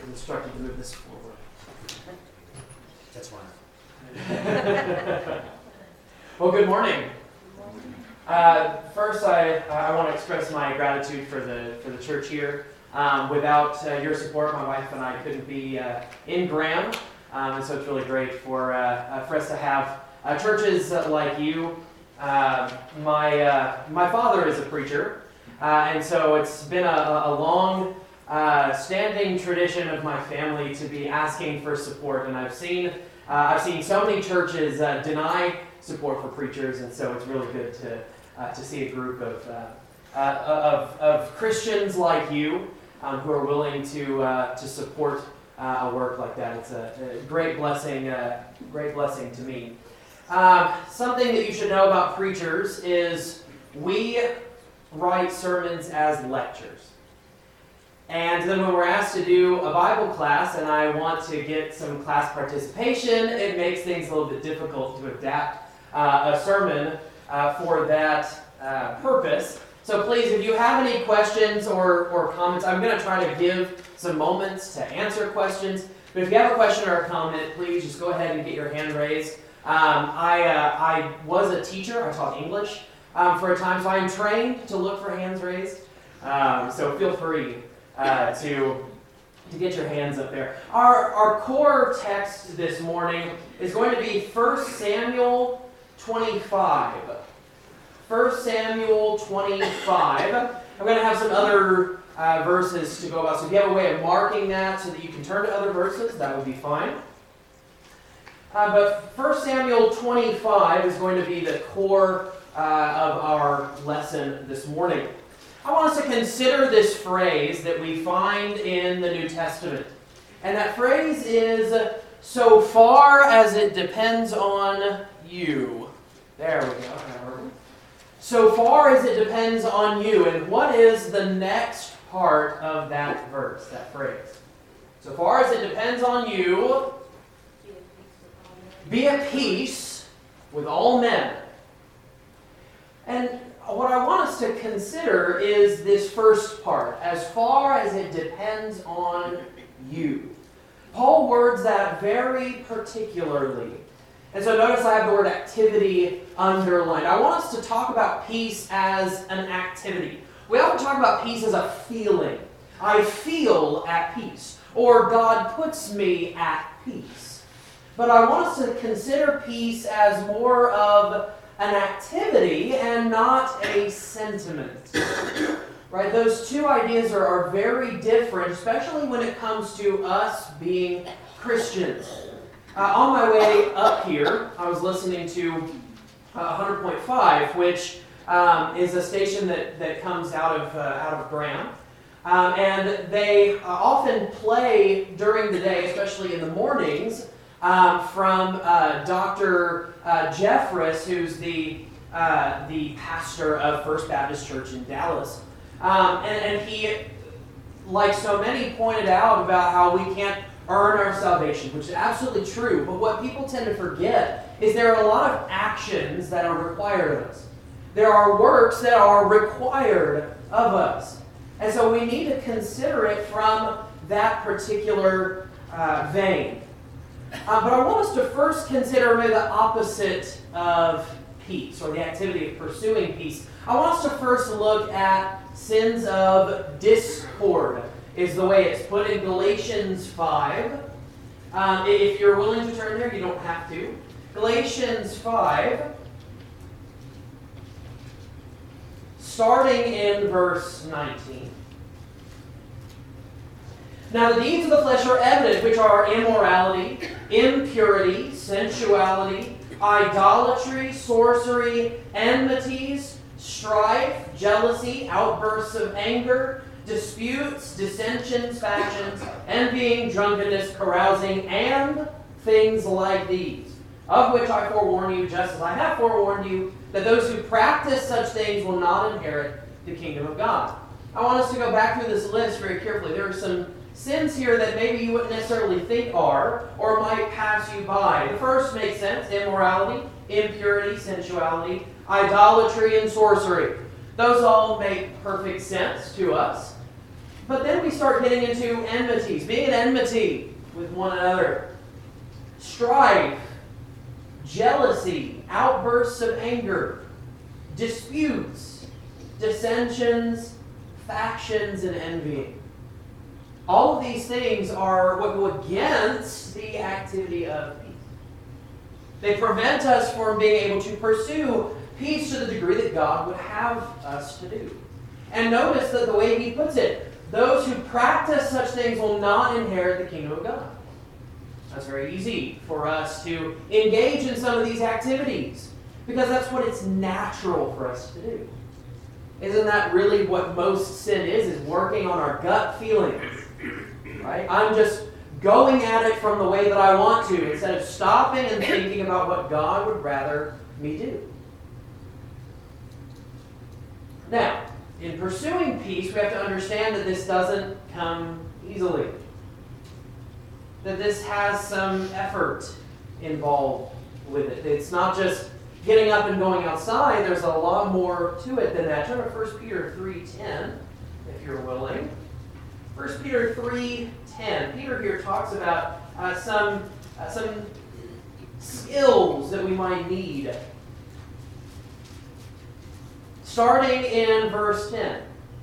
instructed to move this forward. That's fine. Well, good morning. First, I want to express my gratitude for the church here. Without your support, my wife and I couldn't be in Graham, and so it's really great for us to have churches like you. My father is a preacher, and so it's been a long standing tradition of my family to be asking for support, and I've seen so many churches deny support for preachers, and so it's really good to see a group of Christians like you who are willing to support a work like that. It's a great blessing to me. Something that you should know about preachers is we write sermons as lectures. And then when we're asked to do a Bible class and I want to get some class participation, it makes things a little bit difficult to adapt a sermon for that purpose. So please, if you have any questions or comments, I'm going to try to give some moments to answer questions. But if you have a question or a comment, please just go ahead and get your hand raised. I was a teacher. I taught English for a time, so I'm trained to look for hands raised. So feel free to get your hands up there. Our core text this morning is going to be 1 Samuel 25. 1 Samuel 25. I'm going to have some other verses to go about. So if you have a way of marking that so that you can turn to other verses, that would be fine. But 1 Samuel 25 is going to be the core of our lesson this morning. I want us to consider this phrase that we find in the New Testament. And that phrase is, so far as it depends on you. There we go. So far as it depends on you. And what is the next part of that verse, that phrase? So far as it depends on you, be at peace with all men. And what I want us to consider is this first part, as far as it depends on you. Paul words that very particularly. And so notice I have the word activity underlined. I want us to talk about peace as an activity. We often talk about peace as a feeling. I feel at peace, or God puts me at peace. But I want us to consider peace as more of an activity and not a sentiment. Right? Those two ideas are very different, especially when it comes to us being Christians. On my way up here, I was listening to 100.5, which is a station that comes out of Graham. And they often play during the day, especially in the mornings, from Dr. Jeffress, who's the pastor of First Baptist Church in Dallas. And he, like so many, pointed out about how we can't earn our salvation, which is absolutely true. But what people tend to forget is there are a lot of actions that are required of us. There are works that are required of us. And so we need to consider it from that particular vein. But I want us to first consider maybe the opposite of peace, or the activity of pursuing peace. I want us to first look at sins of discord, is the way it's put in Galatians 5. If you're willing to turn there, you don't have to. Galatians 5, starting in verse 19. Now the deeds of the flesh are evident, which are immorality, impurity, sensuality, idolatry, sorcery, enmities, strife, jealousy, outbursts of anger, disputes, dissensions, factions, envying, drunkenness, carousing, and things like these, of which I forewarn you, just as I have forewarned you, that those who practice such things will not inherit the kingdom of God. I want us to go back through this list very carefully. There are some sins here that maybe you wouldn't necessarily think are, or might pass you by. The first makes sense: immorality, impurity, sensuality, idolatry, and sorcery. Those all make perfect sense to us. But then we start getting into enmities, being at enmity with one another, strife, jealousy, outbursts of anger, disputes, dissensions, factions, and envying. All of these things are what go against the activity of peace. They prevent us from being able to pursue peace to the degree that God would have us to do. And notice that the way he puts it, those who practice such things will not inherit the kingdom of God. That's very easy for us to engage in some of these activities because that's what it's natural for us to do. Isn't that really what most sin is working on our gut feelings? Right? I'm just going at it from the way that I want to instead of stopping and thinking about what God would rather me do. Now, in pursuing peace, we have to understand that this doesn't come easily. That this has some effort involved with it. It's not just getting up and going outside. There's a lot more to it than that. Turn to 1 Peter 3:10, if you're willing. 1 Peter 3:10. Peter here talks about some skills that we might need. Starting in verse 10.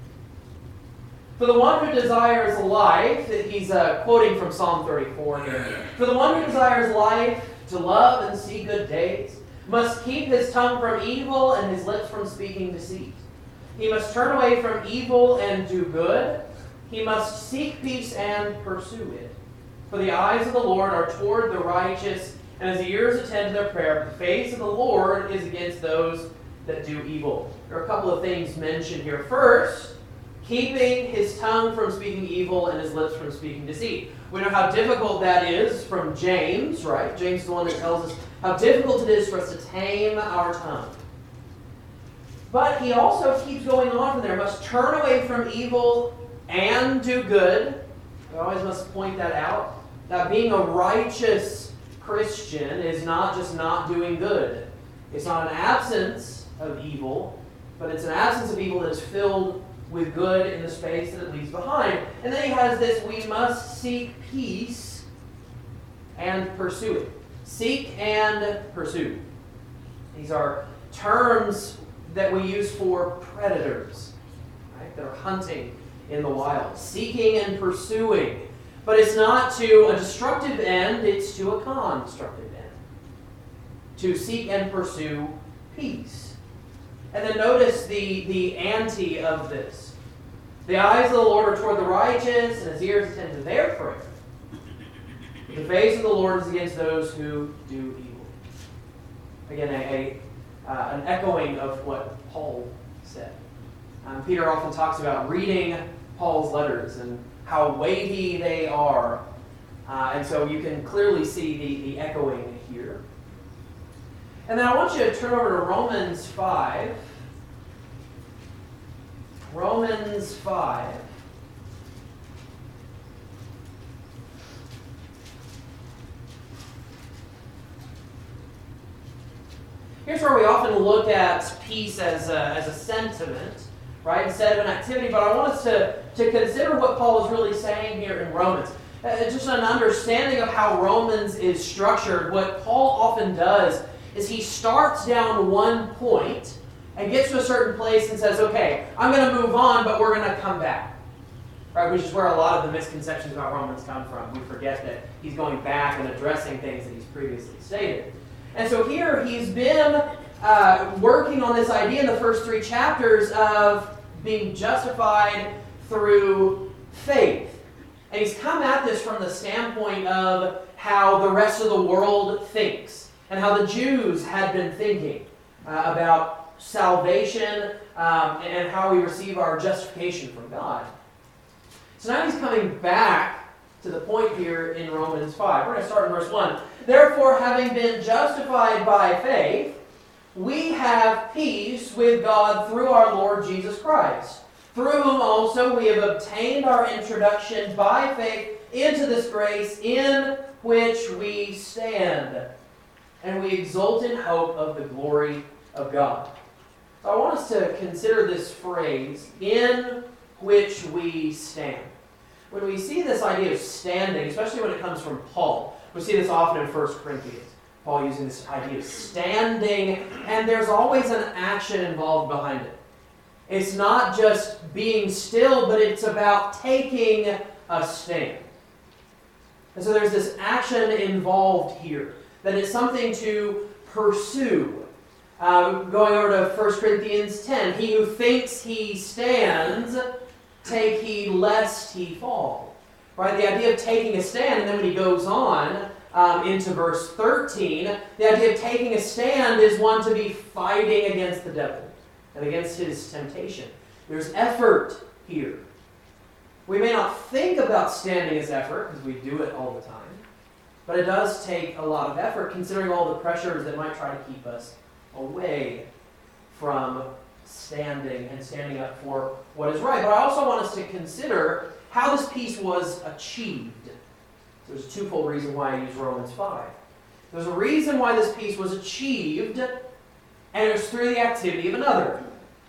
For the one who desires life, he's quoting from Psalm 34 here. For the one who desires life, to love and see good days, must keep his tongue from evil and his lips from speaking deceit. He must turn away from evil and do good. He must seek peace and pursue it. For the eyes of the Lord are toward the righteous, and his ears attend to their prayer. But the face of the Lord is against those that do evil. There are a couple of things mentioned here. First, keeping his tongue from speaking evil and his lips from speaking deceit. We know how difficult that is from James, right? James is the one that tells us how difficult it is for us to tame our tongue. But he also keeps going on from there. Must turn away from evil and do good. We always must point that out. That being a righteous Christian is not just not doing good. It's not an absence of evil, but it's an absence of evil that is filled with good in the space that it leaves behind. And then he has this, we must seek peace and pursue it. Seek and pursue. These are terms that we use for predators, right? That are hunting in the wild. Seeking and pursuing. But it's not to a destructive end, it's to a constructive end. To seek and pursue peace. And then notice the ante of this. The eyes of the Lord are toward the righteous, and his ears attend to their prayer. The face of the Lord is against those who do evil. Again, an echoing of what Paul said. Peter often talks about reading Paul's letters and how weighty they are. And so you can clearly see the echoing here. And then I want you to turn over to Romans 5. Romans 5. Here's where we often look at peace as a sentiment, right, instead of an activity. But I want us to consider what Paul is really saying here in Romans. Just an understanding of how Romans is structured. What Paul often does is he starts down one point and gets to a certain place and says, okay, I'm going to move on, but we're going to come back. Right, which is where a lot of the misconceptions about Romans come from. We forget that he's going back and addressing things that he's previously stated. And so here he's been working on this idea in the first 3 chapters of being justified through faith. And he's come at this from the standpoint of how the rest of the world thinks and how the Jews had been thinking about salvation and how we receive our justification from God. So now he's coming back to the point here in Romans 5. We're going to start in verse 1. Therefore, having been justified by faith, we have peace with God through our Lord Jesus Christ, through whom also we have obtained our introduction by faith into this grace in which we stand, and we exult in hope of the glory of God. So I want us to consider this phrase, in which we stand. When we see this idea of standing, especially when it comes from Paul, we see this often in 1 Corinthians. Paul using this idea of standing, and there's always an action involved behind it. It's not just being still, but it's about taking a stand. And so there's this action involved here, that it's something to pursue. Going over to 1 Corinthians 10, he who thinks he stands, take heed lest he fall. Right? The idea of taking a stand, and then when he goes on into verse 13, the idea of taking a stand is one to be fighting against the devil and against his temptation. There's effort here. We may not think about standing as effort, because we do it all the time, but it does take a lot of effort, considering all the pressures that might try to keep us away from standing and standing up for what is right. But I also want us to consider how this peace was achieved. There's a twofold reason why I use Romans 5. There's a reason why this peace was achieved, and it's through the activity of another.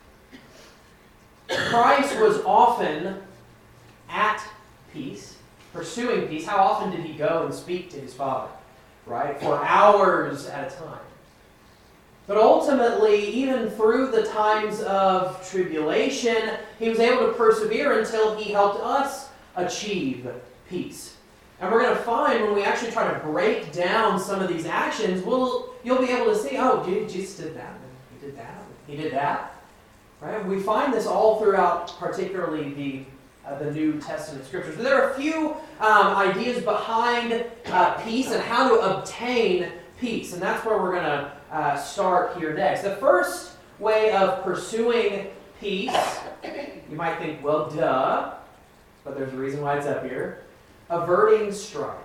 Christ was often at peace, pursuing peace. How often did he go and speak to his Father? Right? For hours at a time. But ultimately, even through the times of tribulation, he was able to persevere until he helped us achieve peace. And we're going to find when we actually try to break down some of these actions, you'll be able to see, oh, Jesus did that, he did that, he did that. Right? We find this all throughout, particularly the New Testament scriptures. But there are a few ideas behind peace and how to obtain peace, and that's where we're going to start here next. The first way of pursuing peace, you might think, well, duh, but there's a reason why it's up here. Averting strife.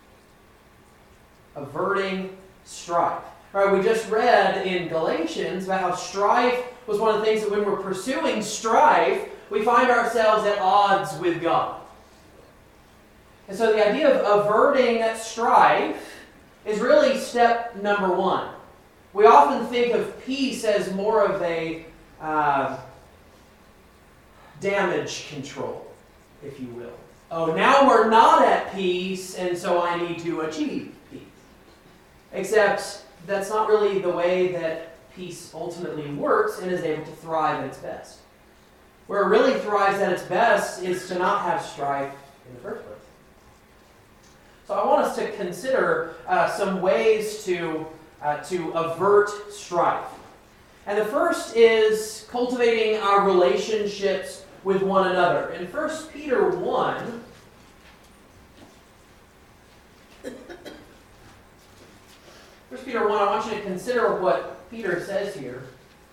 Averting strife. All right, we just read in Galatians about how strife was one of the things that when we're pursuing strife, we find ourselves at odds with God. And so the idea of averting strife is really step number one. We often think of peace as more of a damage control, if you will. Oh, now we're not at peace, and so I need to achieve peace. Except that's not really the way that peace ultimately works and is able to thrive at its best. Where it really thrives at its best is to not have strife in the first place. So I want us to consider some ways to avert strife. And the first is cultivating our relationships with one another. In 1 Peter 1, I want you to consider what Peter says here.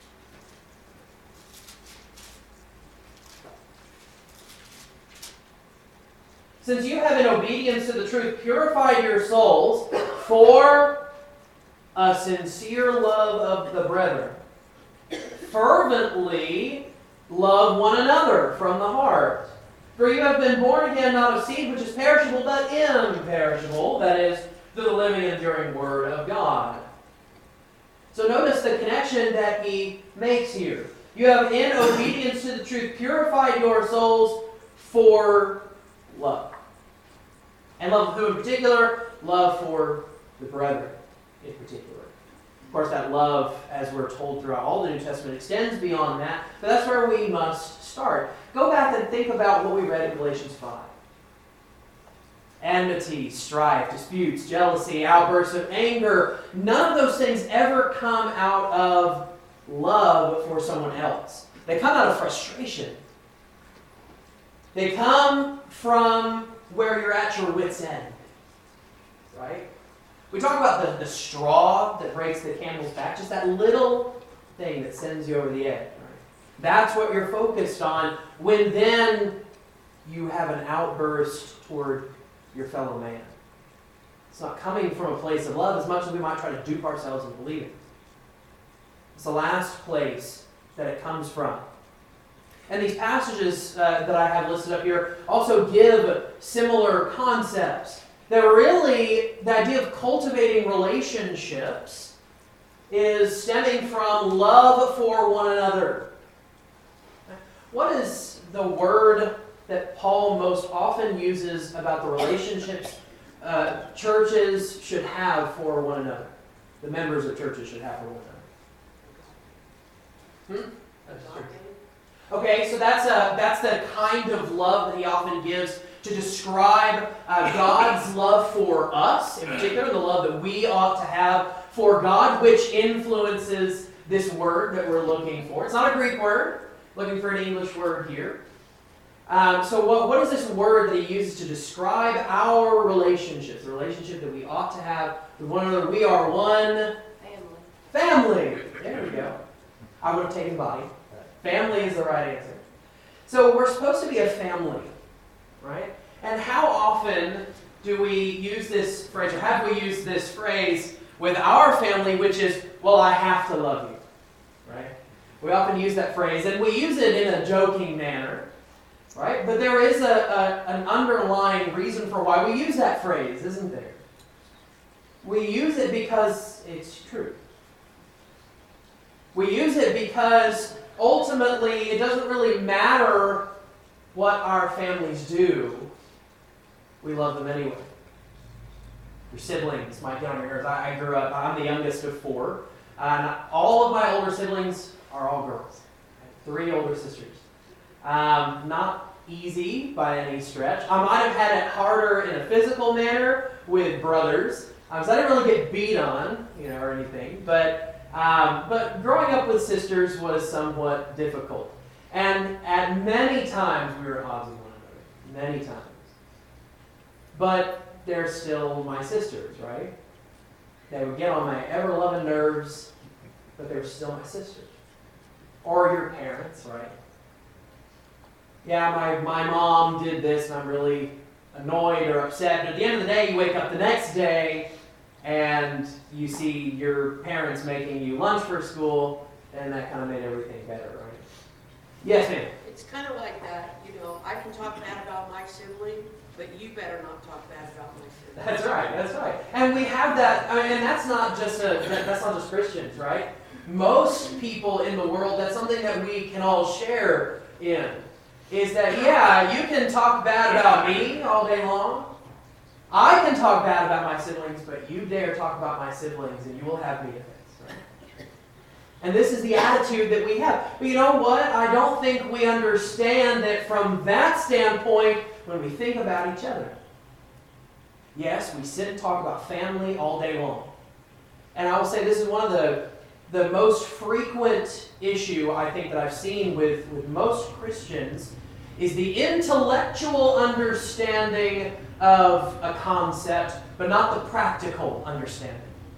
Since you have in obedience to the truth purified your souls for a sincere love of the brethren, fervently love one another from the heart. For you have been born again, not of seed which is perishable, but imperishable, that is, through the living and enduring Word of God. So notice the connection that he makes here. You have, in obedience to the truth, purified your souls for love. And love of who in particular? Love for the brethren in particular. Of course, that love, as we're told throughout all the New Testament, extends beyond that, but that's where we must start. Go back and think about what we read in Galatians 5. Enmity, strife, disputes, jealousy, outbursts of anger. None of those things ever come out of love for someone else. They come out of frustration. They come from where you're at your wit's end. Right? We talk about the straw that breaks the camel's back, just that little thing that sends you over the edge. Right? That's what you're focused on when then you have an outburst toward your fellow man. It's not coming from a place of love as much as we might try to dupe ourselves into believing. It's the last place that it comes from. And these passages that I have listed up here also give similar concepts. That really, the idea of cultivating relationships is stemming from love for one another. What is the word that Paul most often uses about the relationships churches should have for one another. The members of churches should have for one another. Okay, so that's the kind of love that he often gives to describe God's love for us, in particular, the love that we ought to have for God, which influences this word that we're looking for. It's not a Greek word, looking for an English word here. So what is this word that he uses to describe our relationships, the relationship that we ought to have with one another? We are one family. There we go. I would have taken body. Family is the right answer. So we're supposed to be a family, right? And how often do we use this phrase, or have we used this phrase with our family, which is, well, I have to love you, right? We often use that phrase, and we use it in a joking manner, right? But there is an underlying reason for why we use that phrase, isn't there? We use it because it's true. We use it because ultimately it doesn't really matter what our families do. We love them anyway. Your siblings might get on your nerves. I grew up, I'm the youngest of 4. And all of my older siblings are all girls. 3 older sisters. Not easy by any stretch. I might have had it harder in a physical manner with brothers. So I didn't really get beat on, or anything. But growing up with sisters was somewhat difficult. And at many times we were at odds with one another. Many times. But they're still my sisters, right? They would get on my ever-loving nerves, but they were still my sisters. Or your parents, right? Yeah, my mom did this, and I'm really annoyed or upset. But at the end of the day, you wake up the next day, and you see your parents making you lunch for school, and that kind of made everything better, right? Yes, ma'am? It's kind of like that, I can talk bad about my sibling, but you better not talk bad about my sibling. That's right. And we have that, and that's not just Christians, right? Most people in the world, that's something that we can all share in, is that, yeah, you can talk bad about me all day long. I can talk bad about my siblings, but you dare talk about my siblings, and you will have me offense, right? And this is the attitude that we have. But you know what? I don't think we understand that from that standpoint when we think about each other. Yes, we sit and talk about family all day long. And I will say this is one of the most frequent issue I think that I've seen with most Christians is the intellectual understanding of a concept, but not the practical understanding.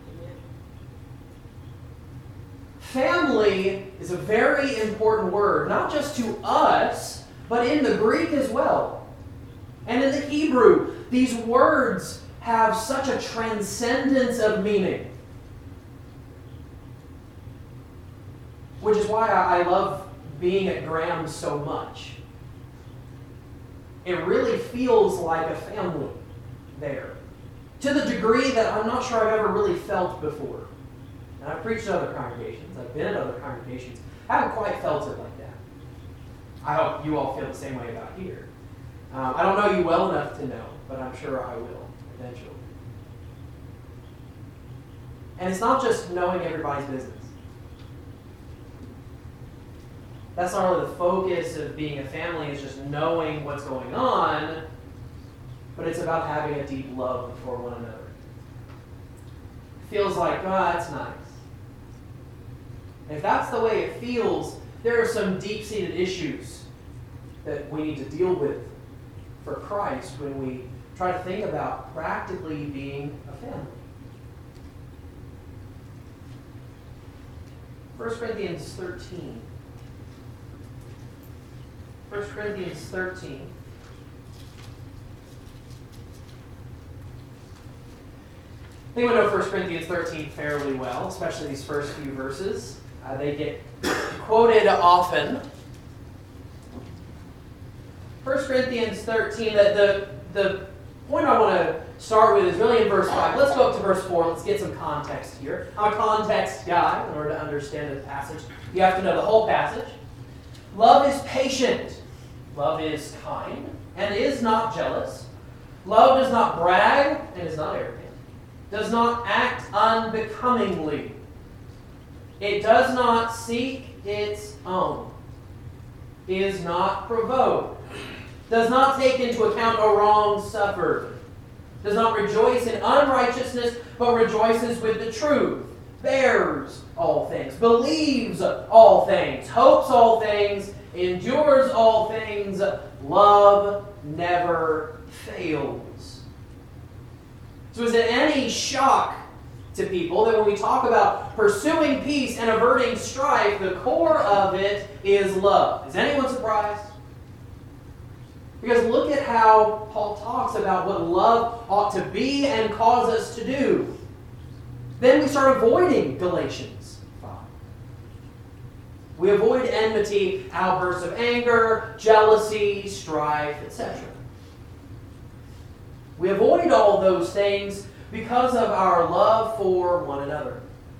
Family is a very important word, not just to us, but in the Greek as well. And in the Hebrew, these words have such a transcendence of meaning. Which is why I love being at Graham so much. It really feels like a family there. To the degree that I'm not sure I've ever really felt before. And I've preached at other congregations. I've been at other congregations. I haven't quite felt it like that. I hope you all feel the same way about here. I don't know you well enough to know, but I'm sure I will eventually. And it's not just knowing everybody's business. That's not really the focus of being a family, is just knowing what's going on, but it's about having a deep love for one another. It feels like, oh, that's nice. If that's the way it feels, there are some deep-seated issues that we need to deal with for Christ when we try to think about practically being a family. 1 Corinthians 13. 1 Corinthians 13. I think we know 1 Corinthians 13 fairly well, especially these first few verses. They get quoted often. 1 Corinthians 13, the point I want to start with is really in verse 5. Let's go up to verse 4. Let's get some context here. I'm a context guy. In order to understand the passage, you have to know the whole passage. Love is patient. Love is kind and is not jealous. Love does not brag and is not arrogant. Does not act unbecomingly. It does not seek its own. Is not provoked. Does not take into account a wrong suffered. Does not rejoice in unrighteousness, but rejoices with the truth. Bears all things. Believes all things. Hopes all things. Endures all things. Love never fails. So is it any shock to people that when we talk about pursuing peace and averting strife, the core of it is love? Is anyone surprised? Because look at how Paul talks about what love ought to be and cause us to do. Then we start avoiding Galatians 5. We avoid enmity, outbursts of anger, jealousy, strife, etc. We avoid all those things because of our love for one another.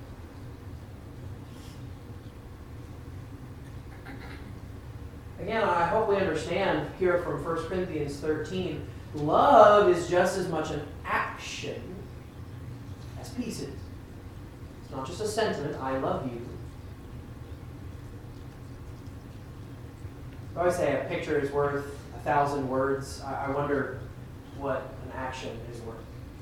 Again, I hope we understand here from 1 Corinthians 13, love is just as much an action as peace is. It's not just a sentiment, I love you. I always say a picture is worth 1,000 words. I wonder what an action is worth.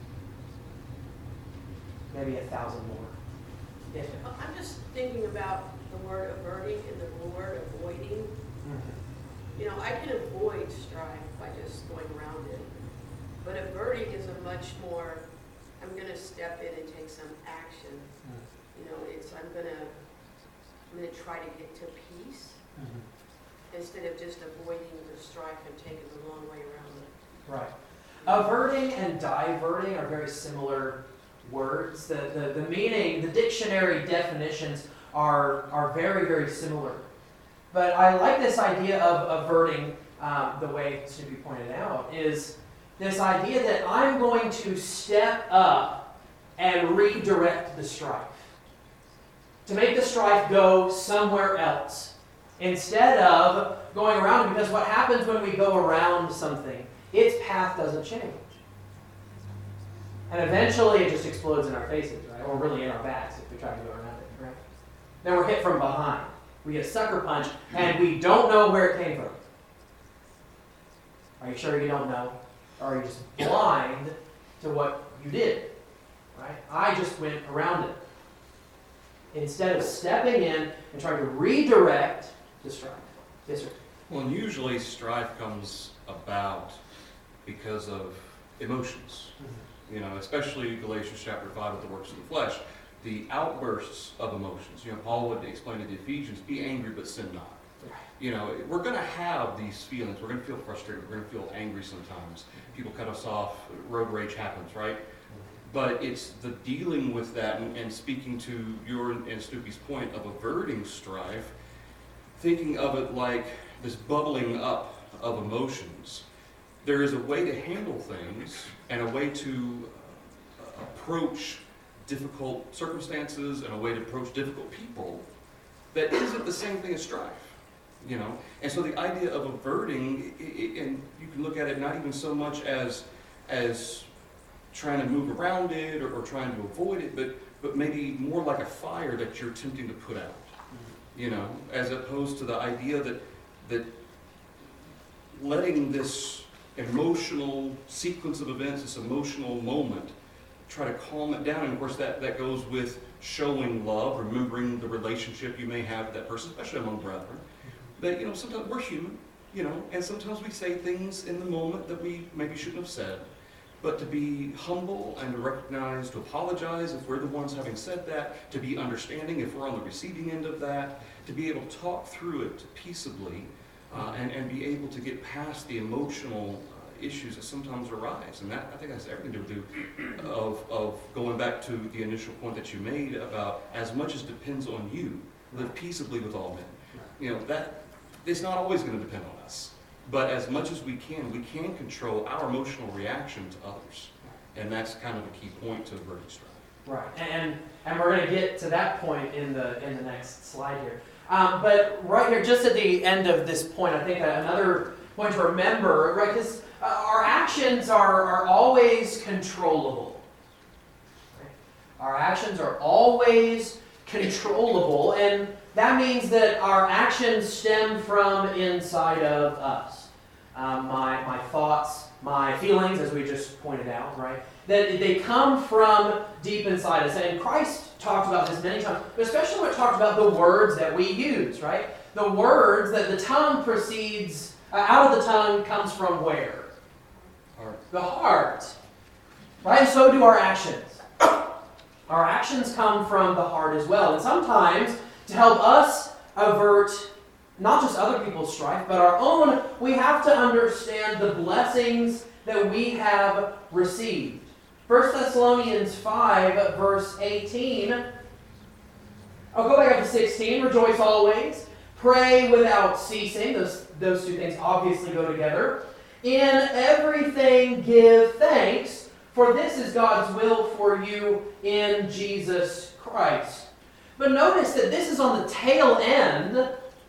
Maybe 1,000 more. If it. I'm just thinking about the word averting and the word avoiding. You know, I can avoid strife by just going around it. But averting is a much more, I'm going to step in and take some action. You know, I'm going to try to get to peace instead of just avoiding the strife and taking the long way around it. Right. Averting and diverting are very similar words. The meaning, the dictionary definitions are very, very similar. But I like this idea of averting, the way to be pointed out, is this idea that I'm going to step up and redirect the strife. To make the strife go somewhere else. Instead of going around it, because what happens when we go around something, its path doesn't change. And eventually it just explodes in our faces, right? Or really in our backs if we try to go around it, right? Then we're hit from behind. We get a sucker punch, and we don't know where it came from. Are you sure you don't know? Or are you just blind to what you did? Right? I just went around it. Instead of stepping in and trying to redirect the strife. Yes, sir? Well, and usually strife comes about because of emotions. You know, especially Galatians chapter 5 with the works of the flesh. The outbursts of emotions. You know, Paul would explain to the Ephesians, be angry but sin not. You know, we're going to have these feelings. We're going to feel frustrated. We're going to feel angry sometimes. People cut us off. Road rage happens, right? But it's the dealing with that and speaking to your and Snoopy's point of averting strife, thinking of it like this bubbling up of emotions. There is a way to handle things and a way to approach difficult circumstances and a way to approach difficult people that isn't the same thing as strife, you know. And so the idea of averting, and you can look at it not even so much as trying to move around it or trying to avoid it, but maybe more like a fire that you're attempting to put out, you know, as opposed to the idea that letting this emotional sequence of events, this emotional moment, try to calm it down. And of course that goes with showing love, remembering the relationship you may have with that person, especially among brethren. That, you know, sometimes we're human, you know, and sometimes we say things in the moment that we maybe shouldn't have said. But to be humble and to recognize, to apologize if we're the ones having said that, to be understanding if we're on the receiving end of that, to be able to talk through it peaceably, and be able to get past the emotional issues that sometimes arise. And that, I think, has everything to do of going back to the initial point that you made about as much as depends on you, live peaceably with all men. You know, that it's not always going to depend on us. But as much as we can control our emotional reaction to others. And that's kind of a key point to averting strife. Right. And we're going to get to that point in the next slide here. But right here, just at the end of this point, I think another point to remember, right? Because our actions are always controllable. Right? Our actions are always controllable, and that means that our actions stem from inside of us. My thoughts, my feelings, as we just pointed out, right? That they come from deep inside us. And Christ talked about this many times, but especially when it talks about the words that we use, right? The words that the tongue proceeds, out of the tongue comes from where? Heart. The heart. Right? And so do our actions. Our actions come from the heart as well. And sometimes, to help us avert not just other people's strife, but our own, we have to understand the blessings that we have received. 1 Thessalonians 5, verse 18. I'll go back up to 16. Rejoice always. Pray without ceasing. Those two things obviously go together. In everything give thanks, for this is God's will for you in Jesus Christ. But notice that this is on the tail end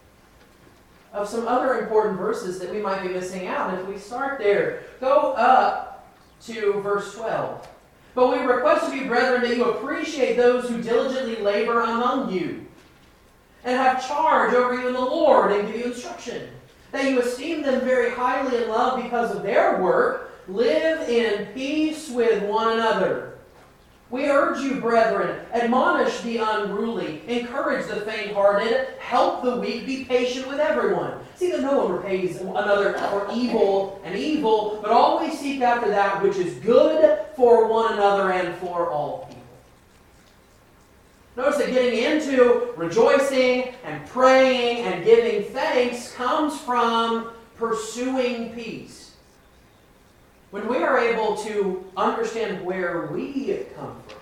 of some other important verses that we might be missing out. And if we start there, go up to verse 12. But we request of you, brethren, that you appreciate those who diligently labor among you, and have charge over you in the Lord, and give you instruction, that you esteem them very highly in love because of their work. Live in peace with one another. We urge you, brethren, admonish the unruly, encourage the faint-hearted, help the weak, be patient with everyone. See that no one repays another for evil and evil, but always seek after that which is good for one another and for all people. Notice that getting into rejoicing and praying and giving thanks comes from pursuing peace. When we are able to understand where we come from,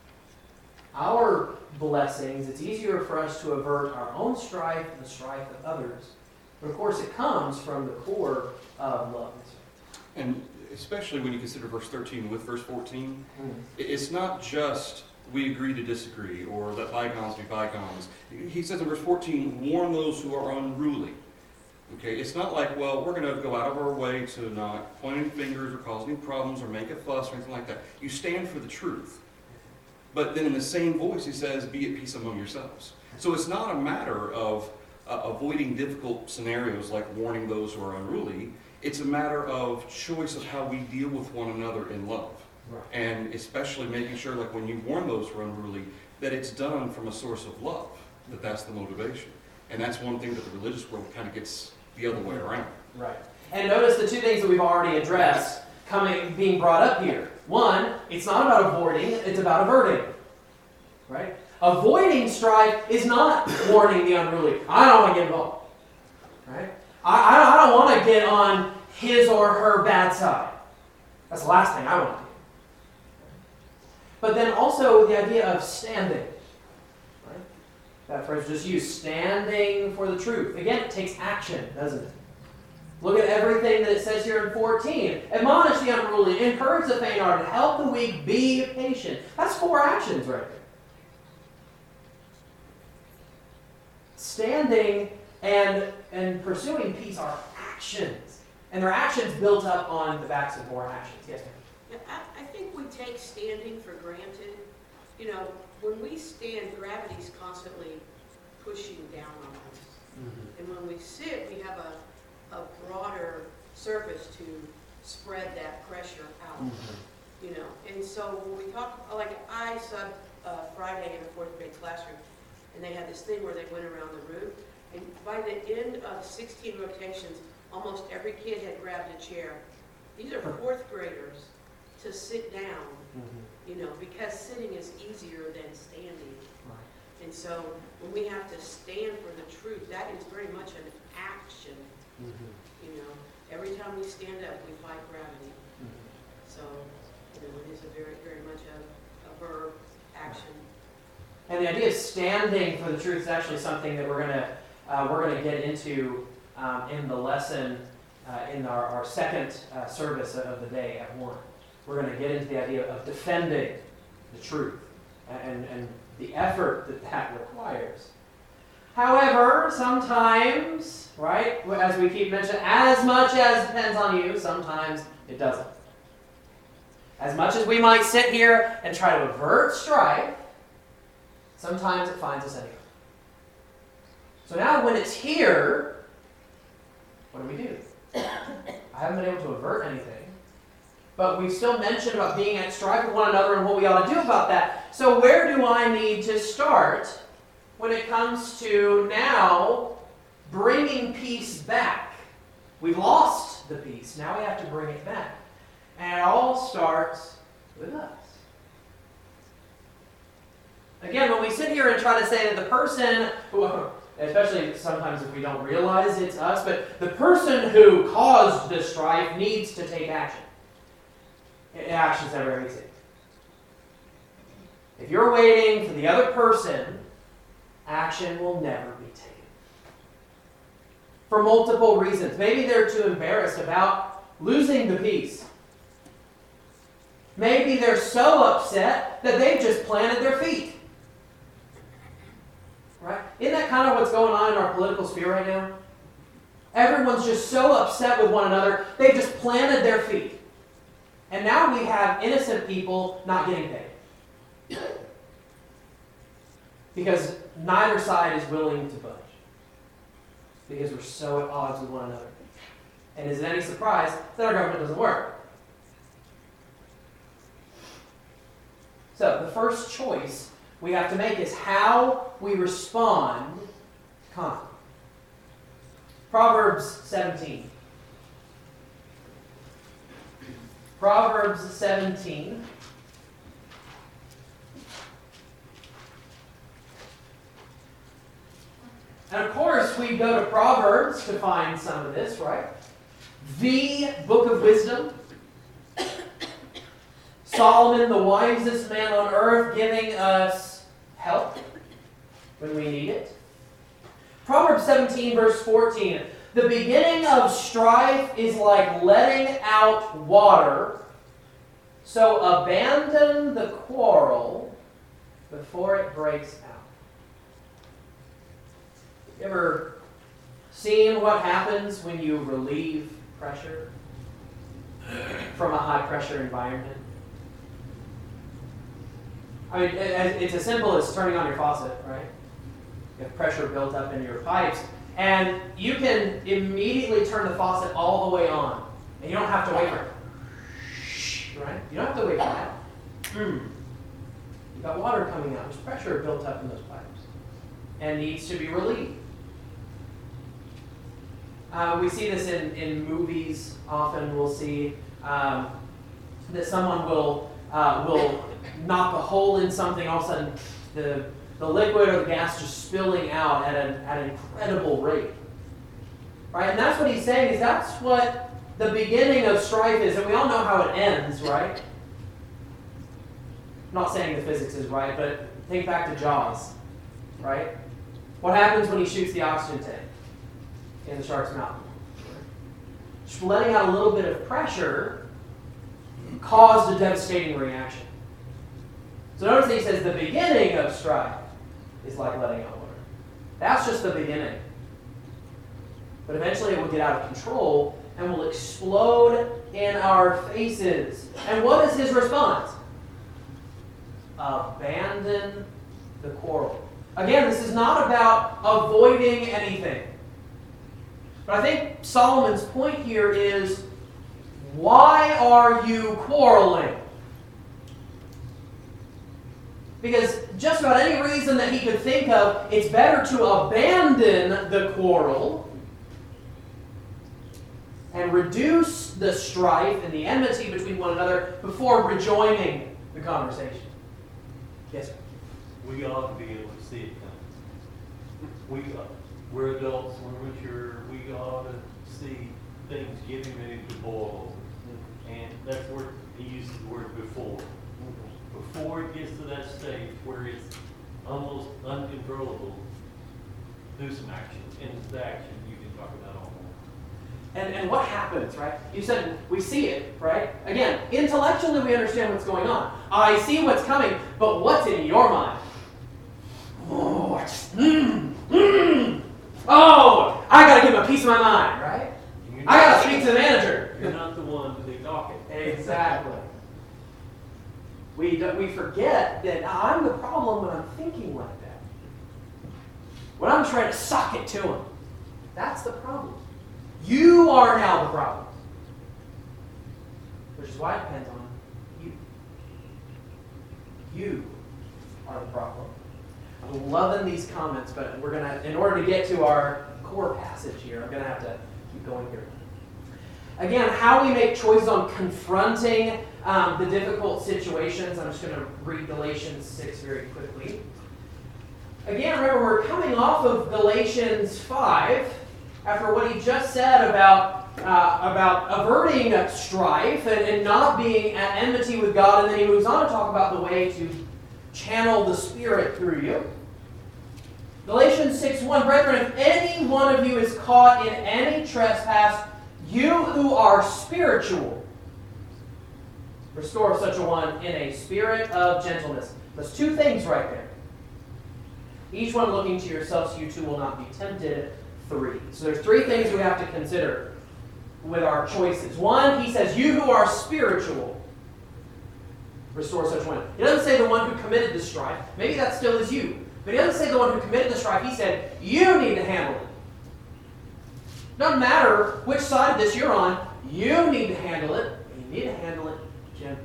our blessings, it's easier for us to avert our own strife and the strife of others. But of course, it comes from the core of love. And especially when you consider verse 13 with verse 14, it's not just we agree to disagree or let bygones be bygones. He says in verse 14, warn those who are unruly. Okay, it's not like, well, we're going to go out of our way to not point any fingers or cause any problems or make a fuss or anything like that. You stand for the truth. But then in the same voice, he says, be at peace among yourselves. So it's not a matter of avoiding difficult scenarios like warning those who are unruly. It's a matter of choice of how we deal with one another in love. Right. And especially making sure, like when you warn those who are unruly, that it's done from a source of love, that's the motivation. And that's one thing that the religious world kind of gets the other way around. Right. And notice the two things that we've already addressed being brought up here. One, it's not about avoiding, it's about averting. Right? Avoiding strife is not warning the unruly. I don't want to get involved. Right? I don't want to get on his or her bad side. That's the last thing I want to do. But then also the idea of standing. Right? That phrase just used, standing for the truth. Again, it takes action, doesn't it? Look at everything that it says here in 14. Admonish the unruly, encourage the faint-hearted, help the weak, be patient. That's 4 actions right there. Standing and pursuing peace are actions. And they're actions built up on the backs of more actions. Yes, ma'am? Yeah, I think we take standing for granted. You know, when we stand, gravity's constantly pushing down on us. Mm-hmm. And when we sit, we have a broader surface to spread that pressure out. Mm-hmm. You know, and so when we talk, like I subbed Friday in a 4th grade classroom, and they had this thing where they went around the room, and by the end of 16 rotations, almost every kid had grabbed a chair. These are 4th graders to sit down, you know, because sitting is easier than standing. Right. And so when we have to stand for the truth, that is very much an action. You know, every time we stand up, we fight gravity. So, you know, it is a very, very much a verb, action. And the idea of standing for the truth is actually something that we're gonna get into in the lesson in our second service of the day at 1. We're going to get into the idea of defending the truth and the effort that requires. However, sometimes, right, as we keep mentioning, as much as depends on you, sometimes it doesn't. As much as we might sit here and try to avert strife, sometimes it finds us anyway. So now when it's here, what do? I haven't been able to avert anything. But we've still mentioned about being at strife with one another and what we ought to do about that. So where do I need to start when it comes to now bringing peace back? We've lost the peace. Now we have to bring it back. And it all starts with us. Again, when we sit here and try to say that the person, especially sometimes if we don't realize it's us, but the person who caused the strife needs to take action. Action's never easy. If you're waiting for the other person, action will never be taken. For multiple reasons. Maybe they're too embarrassed about losing the peace. Maybe they're so upset that they've just planted their feet. Right? Isn't that kind of what's going on in our political sphere right now? Everyone's just so upset with one another, they've just planted their feet. And now we have innocent people not getting paid. Because neither side is willing to budge. Because we're so at odds with one another. And is it any surprise that our government doesn't work? So the first choice we have to make is how we respond to conflict. Proverbs 17. Proverbs 17. And of course, we go to Proverbs to find some of this, right? The book of wisdom. Solomon, the wisest man on earth, giving us help when we need it. Proverbs 17, verse 14. The beginning of strife is like letting out water, so abandon the quarrel before it breaks out. You ever seen what happens when you relieve pressure from a high-pressure environment? I mean, it's as simple as turning on your faucet, right? You have pressure built up in your pipes, and you can immediately turn the faucet all the way on, and you don't have to wait for it, right? You don't have to wait for that. You've got water coming out. There's pressure built up in those pipes, and needs to be relieved. We see this in movies. Often we'll see that someone will knock a hole in something, all of a sudden the liquid or the gas just spilling out at an incredible rate. Right? And that's what he's saying, is that's what the beginning of strife is, and we all know how it ends, right? I'm not saying the physics is right, but think back to Jaws, right? What happens when he shoots the oxygen tank in the shark's mouth? Just letting out a little bit of pressure caused a devastating reaction. So notice that he says the beginning of strife is like letting out water. That's just the beginning. But eventually it will get out of control and will explode in our faces. And what is his response? Abandon the quarrel. Again, this is not about avoiding anything. But I think Solomon's point here is, why are you quarreling? Because just about any reason that he could think of, it's better to abandon the quarrel and reduce the strife and the enmity between one another before rejoining the conversation. Yes, sir? We ought to be able to see it coming. We're adults, we're mature, we ought to see things getting ready to boil over. And that's where he uses the word before. Before it gets to that stage where it's almost uncontrollable, do some action. And the action you can talk about all more. And what happens, right? You said we see it, right? Again, intellectually we understand what's going on. I see what's coming, but what's in your mind? Oh, Oh, I got to give him a piece of my mind, right? I got to speak to the manager. You're not the one to be talking. Exactly. We forget that I'm the problem when I'm thinking like that. When I'm trying to sock it to him. That's the problem. You are now the problem. Which is why it depends on you. You are the problem. I'm loving these comments, but we're going to, in order to get to our core passage here, I'm going to have to keep going here. Again, how we make choices on confronting the difficult situations. I'm just going to read Galatians 6 very quickly. Again, remember, we're coming off of Galatians 5 after what he just said about averting strife and not being at enmity with God, and then he moves on to talk about the way to channel the Spirit through you. Galatians 6:1, brethren, if any one of you is caught in any trespass, you who are spiritual, restore such a one in a spirit of gentleness. There's two things right there. Each one looking to yourself so you too will not be tempted. 3. So there's 3 things we have to consider with our choices. 1, he says, you who are spiritual, restore such one. He doesn't say the one who committed the strife. Maybe that still is you. But he doesn't say the one who committed the strife. He said, you need to handle it. Doesn't matter which side of this you're on, you need to handle it. And you need to handle it gently.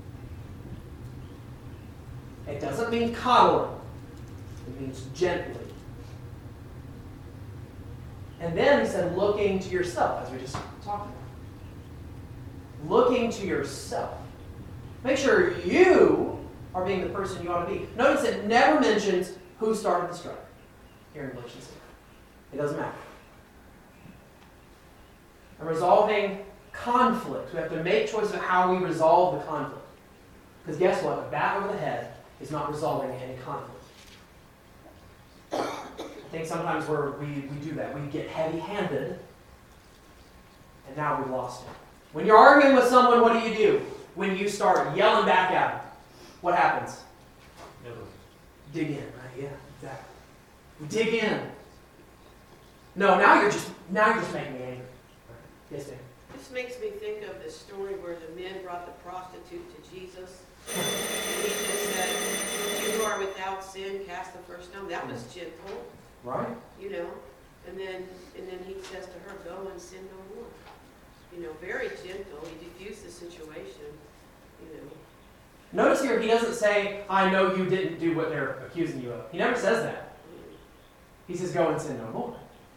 It doesn't mean coddling. It means gently. And then he said, looking to yourself, as we just talked about. Looking to yourself. Make sure you are being the person you ought to be. Notice it never mentions who started the strife here in Galatians 6. It doesn't matter. And resolving conflict. We have to make choices of how we resolve the conflict. Because guess what? A bat over the head is not resolving any conflict. I think sometimes we do that. We get heavy-handed, and now we've lost it. When you're arguing with someone, what do? When you start yelling back at them, what happens? Never. Dig in, right? Yeah, exactly. We dig in. No, now you're just making me angry. Yes, Dan. This makes me think of the story where the men brought the prostitute to Jesus. And he just said, you who are without sin, cast the first stone. That was gentle. Right? You know, and then he says to her, go and sin no more. You know, very gentle. He diffused the situation, you know. Notice here, he doesn't say, I know you didn't do what they're accusing you of. He never says that. He says, go and sin no more.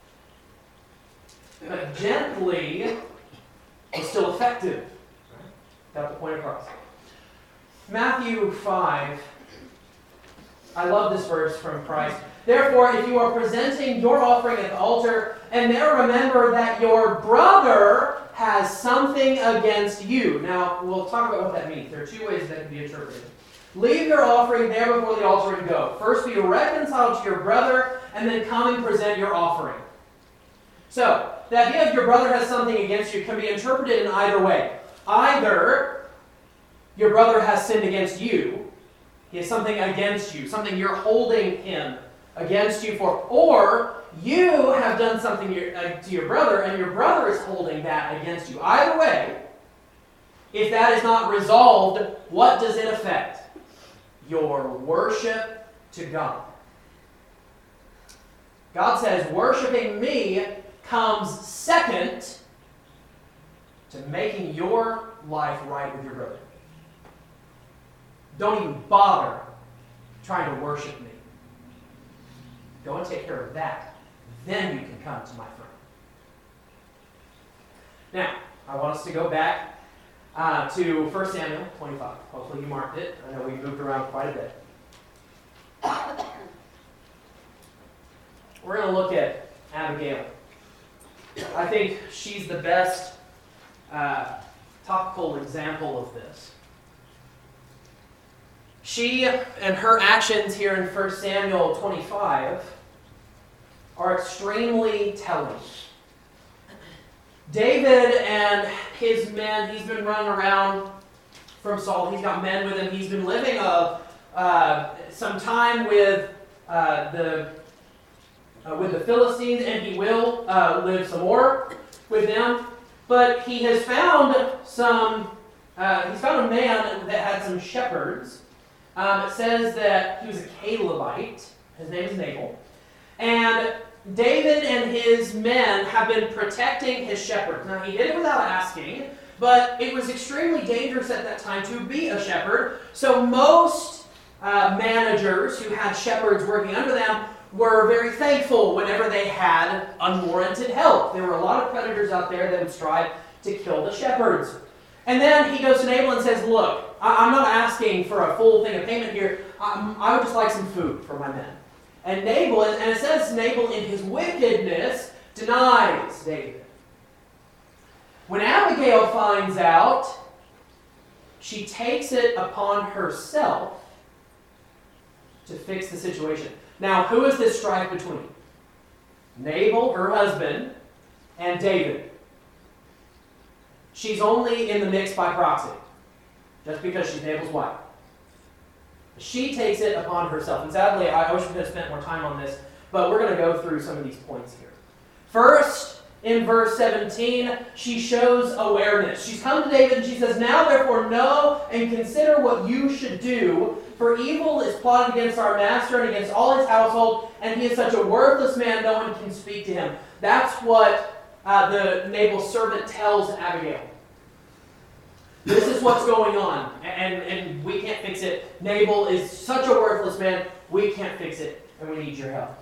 But gently is still effective. Got the point across. Matthew 5. I love this verse from Christ. Therefore, if you are presenting your offering at the altar, and there remember that your brother has something against you. Now, we'll talk about what that means. There are 2 ways that can be interpreted. Leave your offering there before the altar and go. First be reconciled to your brother, and then come and present your offering. So, the idea of your brother has something against you can be interpreted in either way. Either your brother has sinned against you, he has something against you, something you're holding him against you for, or you have done something to your brother, and your brother is holding that against you. Either way, if that is not resolved, what does it affect? Your worship to God. God says, worshiping me comes second to making your life right with your brother. Don't even bother trying to worship me. Go and take care of that. Then you can come to my throne. Now, I want us to go back to 1 Samuel 25. Hopefully you marked it. I know we moved around quite a bit. We're going to look at Abigail. I think she's the best topical example of this. She and her actions here in 1 Samuel 25 are extremely telling. David and his men, he's been running around from Saul. He's got men with him. He's been living some time with the with the Philistines, and he will live some more with them. But he has found he's found a man that had some shepherds. It says that he was a Calebite. His name is Nabal. And David and his men have been protecting his shepherds. Now, he did it without asking, but it was extremely dangerous at that time to be a shepherd. So most managers who had shepherds working under them were very thankful whenever they had unwarranted help. There were a lot of predators out there that would strive to kill the shepherds. And then he goes to Nabal and says, look, I'm not asking for a full thing of payment here. I would just like some food for my men. And Nabal, and it says Nabal in his wickedness denies David. When Abigail finds out, she takes it upon herself to fix the situation. Now, who is this strife between? Nabal, her husband, and David. She's only in the mix by proxy, just because she's Nabal's wife. She takes it upon herself. And sadly, I wish we could have spent more time on this, but we're going to go through some of these points here. First, in verse 17, she shows awareness. She's come to David and she says, now therefore know and consider what you should do, for evil is plotted against our master and against all his household, and he is such a worthless man, no one can speak to him. That's what the Nabal's servant tells Abigail. This is what's going on, and we can't fix it. Nabal is such a worthless man, we can't fix it, and we need your help.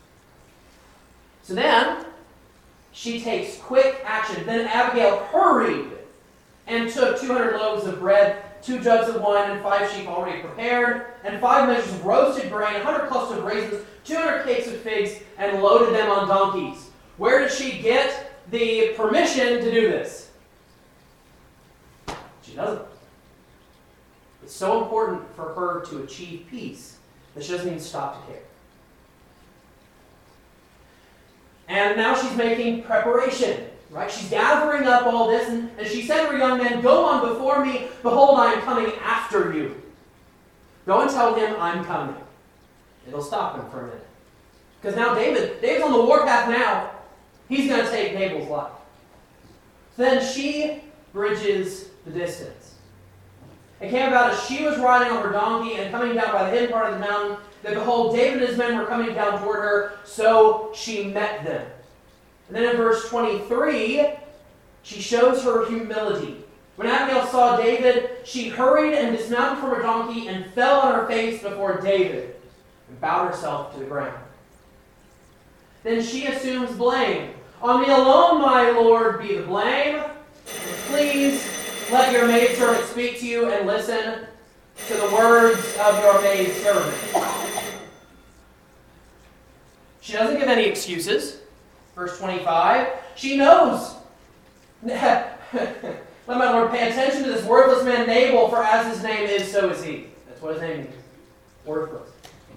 So then, she takes quick action. Then Abigail hurried and took 200 loaves of bread, 2 jugs of wine, and 5 sheep already prepared, and 5 measures of roasted grain, 100 clusters of raisins, 200 cakes of figs, and loaded them on donkeys. Where did she get the permission to do this? She doesn't. It's so important for her to achieve peace that she doesn't even stop to care. And now she's making preparation, right? She's gathering up all this, and she said to her young men, go on before me, behold, I am coming after you. Go and tell him I'm coming. It'll stop him for a minute. Because now David's on the warpath now. He's going to take Nabal's life. So then she bridges the distance. It came about as she was riding on her donkey and coming down by the hidden part of the mountain, that behold, David and his men were coming down toward her, so she met them. And then in verse 23, she shows her humility. When Abigail saw David, she hurried and dismounted from her donkey and fell on her face before David and bowed herself to the ground. Then she assumes blame. On me alone, my lord, be the blame. Please let your maidservant speak to you and listen to the words of your maidservant. She doesn't give any excuses. Verse 25, she knows. Let my lord pay attention to this worthless man Nabal, for as his name is, so is he. That's what his name means. Worthless.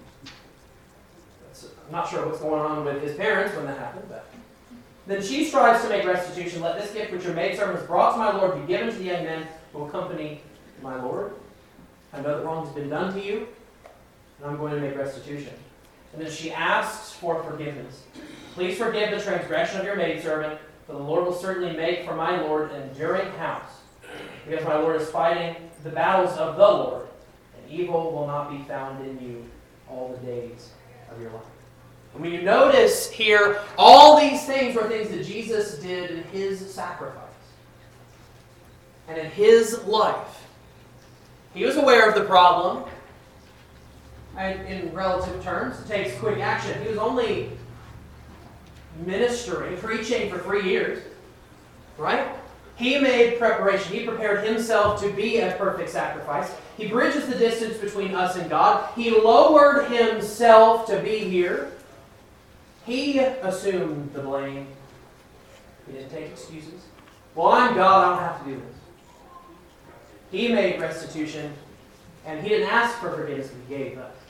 I'm not sure what's going on with his parents when that happened, but... Then she strives to make restitution. Let this gift which your maidservant has brought to my lord be given to the young men who accompany my lord. I know that wrong has been done to you, and I'm going to make restitution. And then she asks for forgiveness. Please forgive the transgression of your maidservant, for the Lord will certainly make for my lord an enduring house, because my lord is fighting the battles of the Lord, and evil will not be found in you all the days of your life. And when you notice here, all these things were things that Jesus did in his sacrifice and in his life. He was aware of the problem. And in relative terms, it takes quick action. He was only ministering, preaching for 3 years, right? He made preparation. He prepared himself to be a perfect sacrifice. He bridges the distance between us and God. He lowered himself to be here. He assumed the blame. He didn't take excuses. Well, I'm God, I don't have to do this. He made restitution, and he didn't ask for forgiveness, but he gave us.